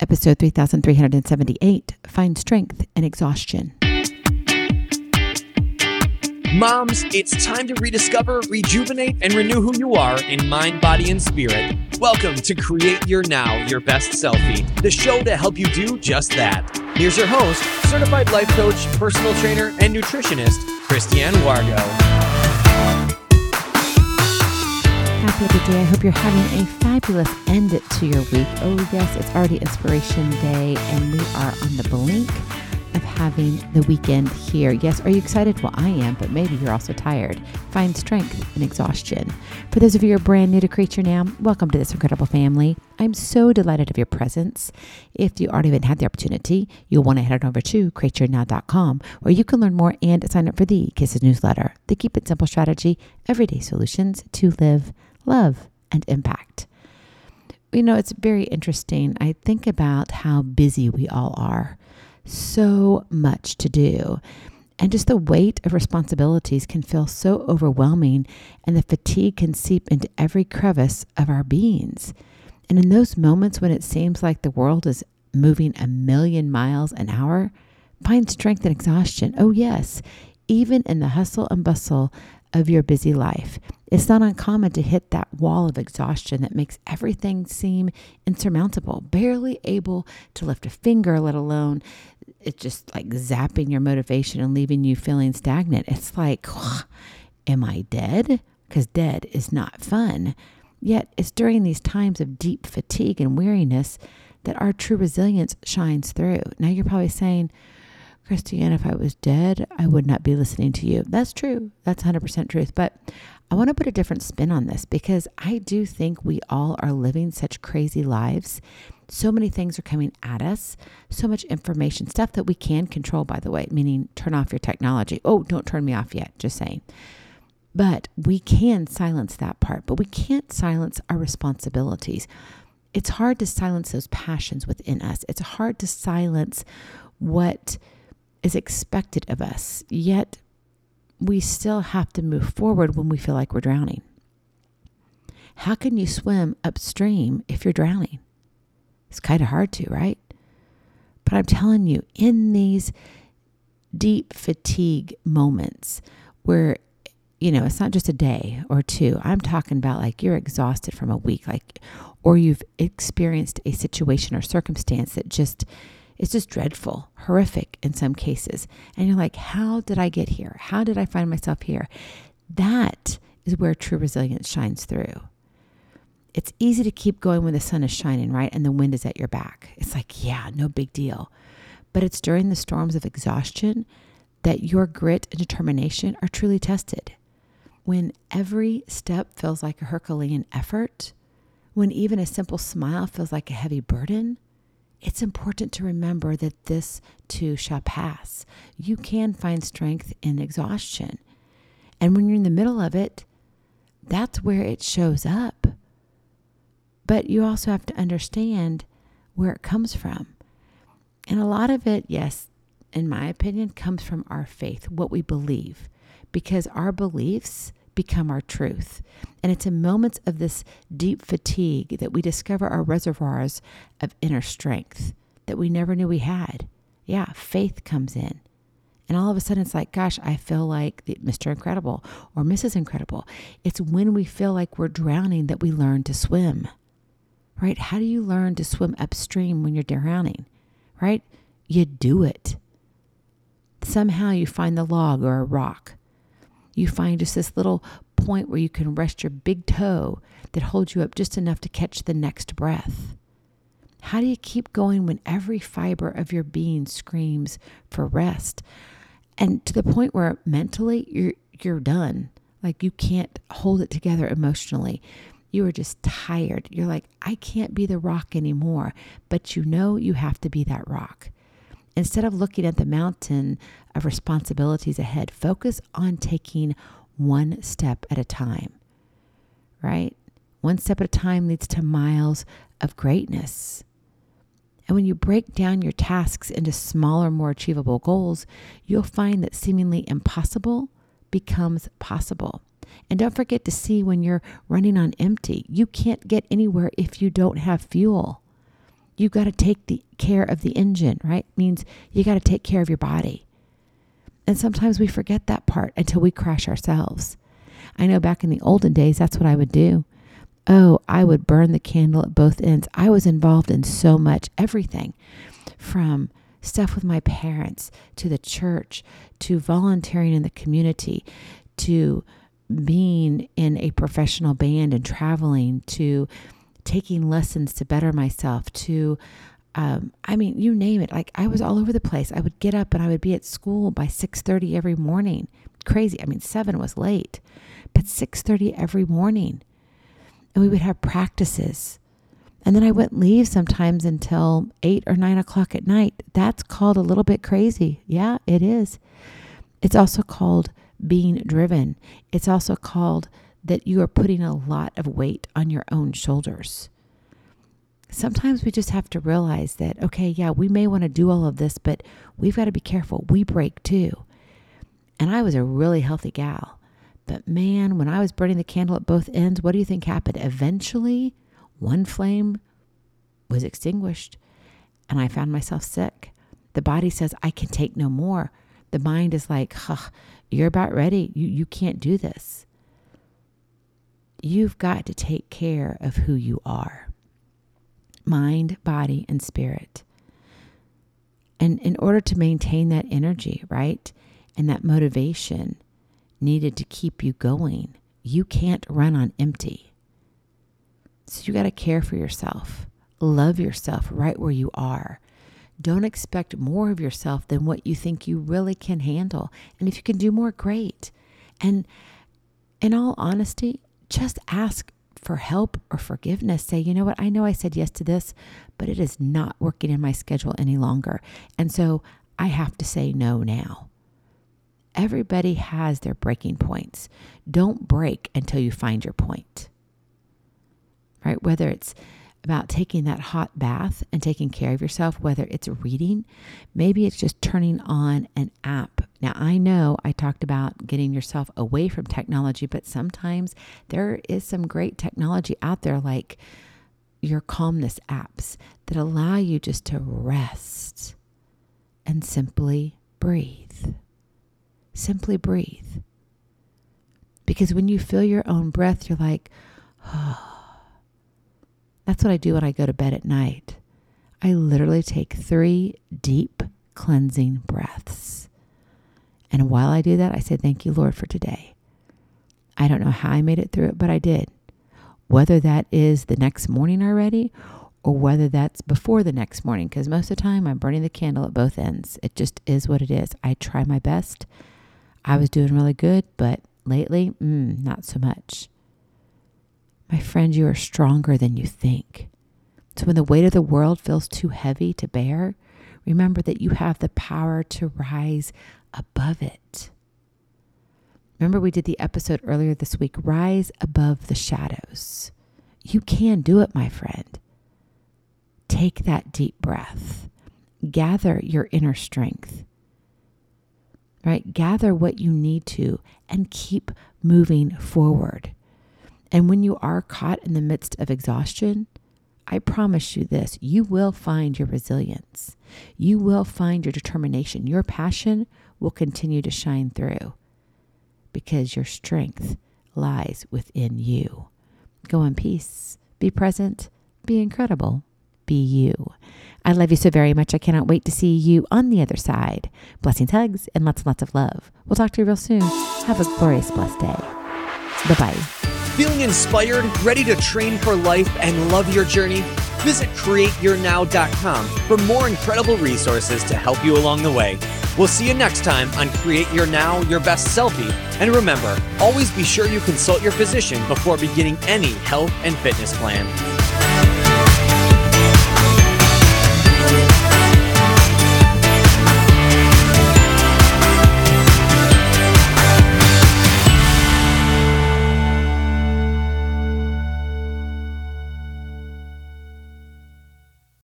Episode 3378, Find Strength in Exhaustion. Moms, it's time to rediscover, rejuvenate, and renew who you are in mind, body, and spirit. Welcome to Create Your Now, Your Best Selfie, the show to help you do just that. Here's your host, certified life coach, personal trainer, and nutritionist, Christiane Wargo. Happy day. I hope you're having a fabulous end to your week. Oh yes, it's already Inspiration Day and we are on the blink of having the weekend here. Yes, are you excited? Well, I am, but maybe you're also tired. Find strength in exhaustion. For those of you who are brand new to Create Your Now, welcome to this incredible family. I'm so delighted of your presence. If you already haven't had the opportunity, you'll want to head on over to createyournow.com where you can learn more and sign up for the Kisses newsletter, the Keep It Simple strategy, everyday solutions to live, love, and impact. You know, it's very interesting. I think about how busy we all are. So much to do. And just the weight of responsibilities can feel so overwhelming, and the fatigue can seep into every crevice of our beings. And in those moments when it seems like the world is moving a million miles an hour, find strength in exhaustion. Oh yes, even in the hustle and bustle of your busy life. It's not uncommon to hit that wall of exhaustion that makes everything seem insurmountable, barely able to lift a finger, let alone it's just like zapping your motivation and leaving you feeling stagnant. It's like, am I dead? Because dead is not fun. Yet it's during these times of deep fatigue and weariness that our true resilience shines through. Now you're probably saying, Christiane, if I was dead, I would not be listening to you. That's true. That's 100% truth. But I want to put a different spin on this because I do think we all are living such crazy lives. So many things are coming at us, so much information, stuff that we can control, by the way, meaning turn off your technology. Oh, don't turn me off yet, just saying. But we can silence that part, but we can't silence our responsibilities. It's hard to silence those passions within us. It's hard to silence what is expected of us, yet we still have to move forward when we feel like we're drowning. How can you swim upstream if you're drowning? It's kind of hard to, right? But I'm telling you, in these deep fatigue moments where, you know, it's not just a day or two, I'm talking about like you're exhausted from a week, like, or you've experienced a situation or circumstance that it's just dreadful, horrific in some cases. And you're like, how did I get here? How did I find myself here? That is where true resilience shines through. It's easy to keep going when the sun is shining, right? And the wind is at your back. It's like, yeah, no big deal. But it's during the storms of exhaustion that your grit and determination are truly tested. When every step feels like a Herculean effort, when even a simple smile feels like a heavy burden, it's important to remember that this too shall pass. You can find strength in exhaustion. And when you're in the middle of it, that's where it shows up. But you also have to understand where it comes from. And a lot of it, yes, in my opinion, comes from our faith, what we believe, because our beliefs become our truth. And it's in moments of this deep fatigue that we discover our reservoirs of inner strength that we never knew we had. Yeah, faith comes in. And all of a sudden it's like, gosh, I feel like Mr. Incredible or Mrs. Incredible. It's when we feel like we're drowning that we learn to swim, right? How do you learn to swim upstream when you're drowning, right? You do it. Somehow you find the log or a rock. You find just this little point where you can rest your big toe that holds you up just enough to catch the next breath. How do you keep going when every fiber of your being screams for rest? And to the point where mentally you're done. Like you can't hold it together emotionally. You are just tired. You're like, I can't be the rock anymore. But you know you have to be that rock. Instead of looking at the mountain of responsibilities ahead, focus on taking one step at a time, right? One step at a time leads to miles of greatness. And when you break down your tasks into smaller, more achievable goals, you'll find that seemingly impossible becomes possible. And don't forget to see when you're running on empty. You can't get anywhere if you don't have fuel. You got to take the care of the engine, right? Means you got to take care of your body. And sometimes we forget that part until we crash ourselves. I know back in the olden days, that's what I would do. Oh, I would burn the candle at both ends. I was involved in so much, everything from stuff with my parents, to the church, to volunteering in the community, to being in a professional band and traveling, to taking lessons to better myself, to, you name it. Like, I was all over the place. I would get up and I would be at school by 6:30 every morning. Crazy. 7 was late, but 6:30 every morning. And we would have practices. And then I wouldn't leave sometimes until 8 or 9 o'clock at night. That's called a little bit crazy. Yeah, it is. It's also called being driven. It's also called that you are putting a lot of weight on your own shoulders. Sometimes we just have to realize that, okay, yeah, we may want to do all of this, but we've got to be careful. We break too. And I was a really healthy gal. But man, when I was burning the candle at both ends, what do you think happened? Eventually, one flame was extinguished and I found myself sick. The body says, I can take no more. The mind is like, you're about ready. You can't do this. You've got to take care of who you are. Mind, body, and spirit. And in order to maintain that energy, right, and that motivation needed to keep you going, you can't run on empty. So you got to care for yourself. Love yourself right where you are. Don't expect more of yourself than what you think you really can handle. And if you can do more, great. And in all honesty, just ask for help or forgiveness. Say, you know what? I know I said yes to this, but it is not working in my schedule any longer. And so I have to say no now. Everybody has their breaking points. Don't break until you find your point. Right? Whether it's about taking that hot bath and taking care of yourself, whether it's reading, maybe it's just turning on an app. Now, I know I talked about getting yourself away from technology, but sometimes there is some great technology out there, like your calmness apps that allow you just to rest and simply breathe. Simply breathe. Because when you feel your own breath, you're like, oh. That's what I do when I go to bed at night. I literally take 3 deep cleansing breaths. And while I do that, I say, thank you, Lord, for today. I don't know how I made it through it, but I did. Whether that is the next morning already or whether that's before the next morning, because most of the time I'm burning the candle at both ends. It just is what it is. I try my best. I was doing really good, but lately, not so much. My friend, you are stronger than you think. So when the weight of the world feels too heavy to bear, remember that you have the power to rise above it. Remember we did the episode earlier this week, Rise Above the Shadows. You can do it, my friend. Take that deep breath. Gather your inner strength. Right? Gather what you need to and keep moving forward. And when you are caught in the midst of exhaustion, I promise you this, you will find your resilience. You will find your determination. Your passion will continue to shine through because your strength lies within you. Go in peace. Be present. Be incredible. Be you. I love you so very much. I cannot wait to see you on the other side. Blessings, hugs, and lots and lots of love. We'll talk to you real soon. Have a glorious, blessed day. Bye-bye. Feeling inspired, ready to train for life and love your journey? Visit CreateYourNow.com for more incredible resources to help you along the way. We'll see you next time on Create Your Now, Your Best Selfie. And remember, always be sure you consult your physician before beginning any health and fitness plan.